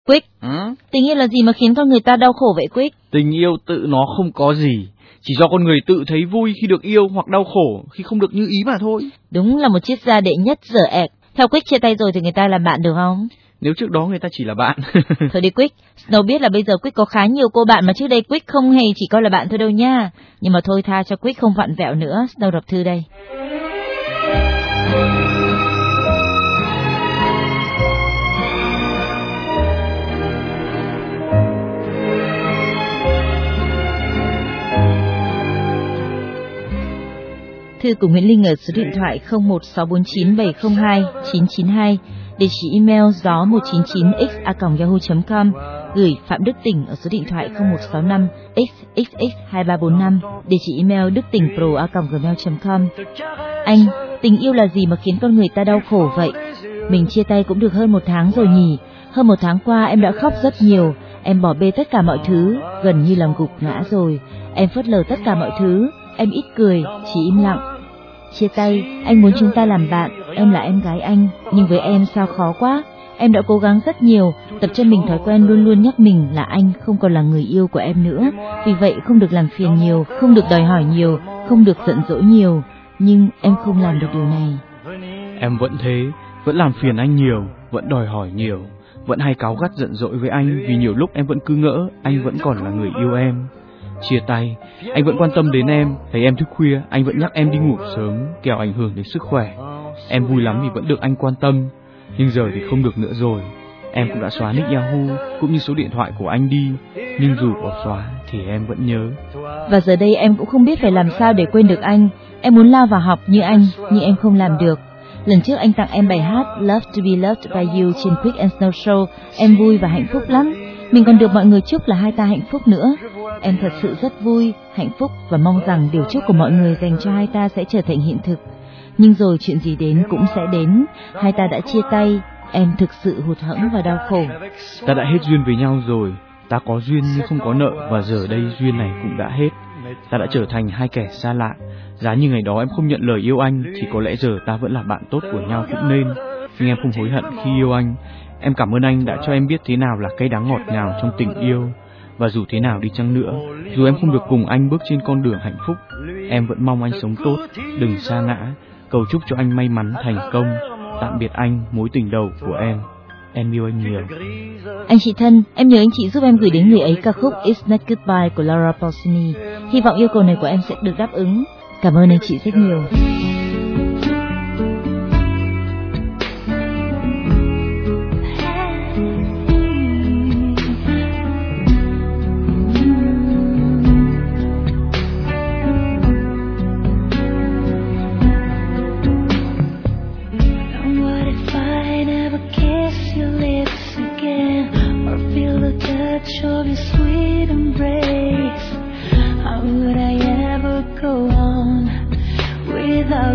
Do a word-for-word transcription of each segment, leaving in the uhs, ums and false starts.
Quick, Ừ? tình yêu là gì mà khiến con người ta đau khổ vậy Quick? Tình yêu tự nó không có gì, chỉ do con người tự thấy vui khi được yêu hoặc đau khổ khi không được như ý mà thôi. Đúng là một triết gia đệ nhất dở ẹc. Theo Quick chia tay rồi thì người ta làm bạn được không? Nếu trước đó người ta chỉ là bạn. Thôi đi Quick, Snow biết là bây giờ Quick có khá nhiều cô bạn mà trước đây Quick không hề chỉ coi là bạn thôi đâu nha. Nhưng mà thôi tha cho Quick không vặn vẹo nữa, Snow đọc thư đây. Thư của Nguyễn Linh ở số điện thoại không một sáu bốn chín bảy không hai chín chín hai, địa chỉ email gió một chín chín x a còng yahoo chấm com, gửi Phạm Đức Tỉnh ở số điện thoại không một sáu năm x x x hai ba bốn năm, địa chỉ email đức tỉnh pro a còng gmail chấm com. Anh, tình yêu là gì mà khiến con người ta đau khổ vậy? Mình chia tay cũng được hơn một tháng rồi nhỉ. Hơn một tháng qua em đã khóc rất nhiều. Em bỏ bê tất cả mọi thứ, gần như làm gục ngã rồi. Em phớt lờ tất cả mọi thứ. Em ít cười, chỉ im lặng. Chia tay, anh muốn chúng ta làm bạn. Em là em gái anh, nhưng với em sao khó quá. Em đã cố gắng rất nhiều, tập cho mình thói quen luôn luôn nhắc mình là anh không còn là người yêu của em nữa. Vì vậy không được làm phiền nhiều, không được đòi hỏi nhiều, không được giận dỗi nhiều. Nhưng em không làm được điều này. Em vẫn thế, vẫn làm phiền anh nhiều, vẫn đòi hỏi nhiều, vẫn hay cáu gắt giận dỗi với anh vì nhiều lúc em vẫn cứ ngỡ anh vẫn còn là người yêu em. Chia tay, anh vẫn quan tâm đến em, thấy em thức khuya, anh vẫn nhắc em đi ngủ sớm, kẻo ảnh hưởng đến sức khỏe. Em vui lắm vì vẫn được anh quan tâm, nhưng giờ thì không được nữa rồi. Em cũng đã xóa nick Yahoo cũng như số điện thoại của anh đi, nhưng dù có xóa thì em vẫn nhớ. Và giờ đây em cũng không biết phải làm sao để quên được anh. Em muốn lao vào học như anh, nhưng em không làm được. Lần trước anh tặng em bài hát Love to be loved by you trên Quick and Snow Show. Em vui và hạnh phúc lắm. Mình còn được mọi người chúc là hai ta hạnh phúc nữa. Em thật sự rất vui, hạnh phúc và mong rằng điều chúc của mọi người dành cho hai ta sẽ trở thành hiện thực. Nhưng rồi chuyện gì đến cũng sẽ đến. Hai ta đã chia tay. Em thực sự hụt hẫng và đau khổ. Ta đã hết duyên với nhau rồi. Ta có duyên nhưng không có nợ, và giờ đây duyên này cũng đã hết. Ta đã trở thành hai kẻ xa lạ. Giá như ngày đó em không nhận lời yêu anh thì có lẽ giờ ta vẫn là bạn tốt của nhau cũng nên. Nhưng em không hối hận khi yêu anh. Em cảm ơn anh đã cho em biết thế nào là cay đắng ngọt ngào trong tình yêu. Và dù thế nào đi chăng nữa, dù em không được cùng anh bước trên con đường hạnh phúc, em vẫn mong anh sống tốt, đừng sa ngã. Cầu chúc cho anh may mắn thành công. Tạm biệt anh, mối tình đầu của em. Em yêu anh nhiều. Anh chị thân, em nhớ anh chị giúp em gửi đến người ấy ca khúc It's Not Goodbye của Laura Pausini. Hy vọng yêu cầu này của em sẽ được đáp ứng. Cảm ơn anh chị rất nhiều. Of your sweet embrace, how would I ever go on without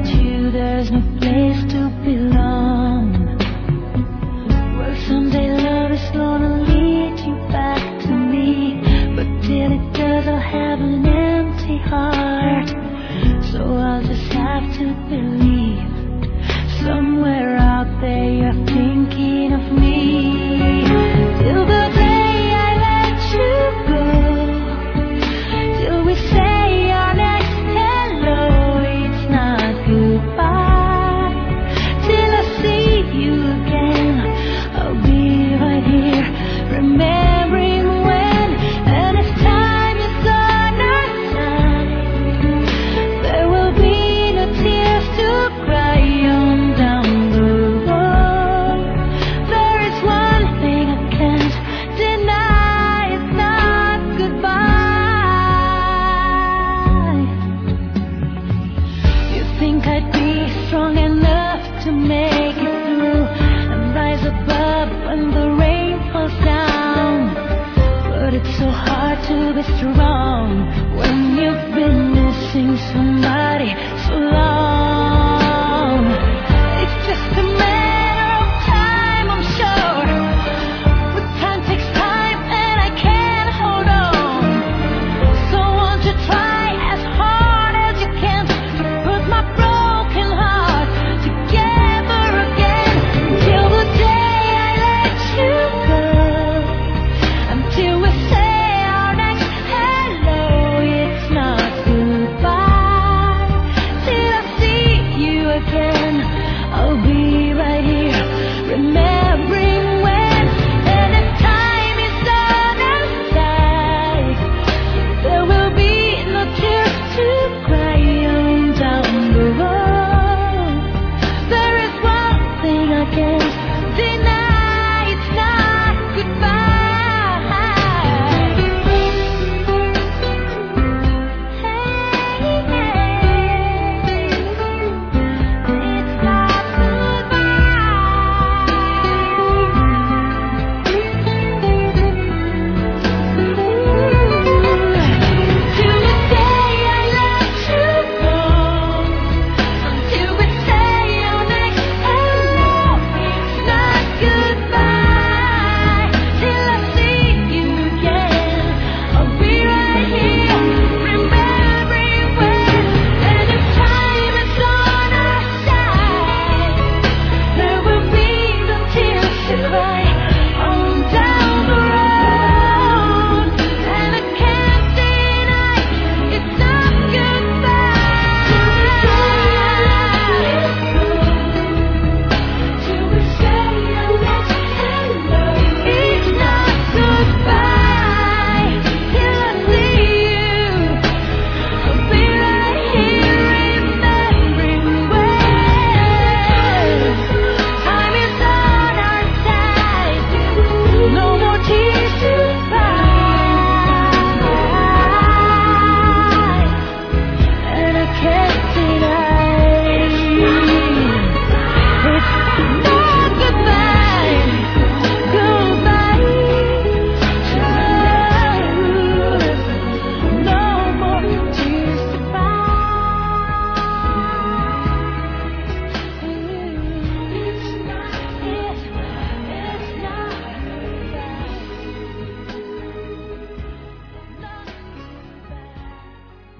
pieces.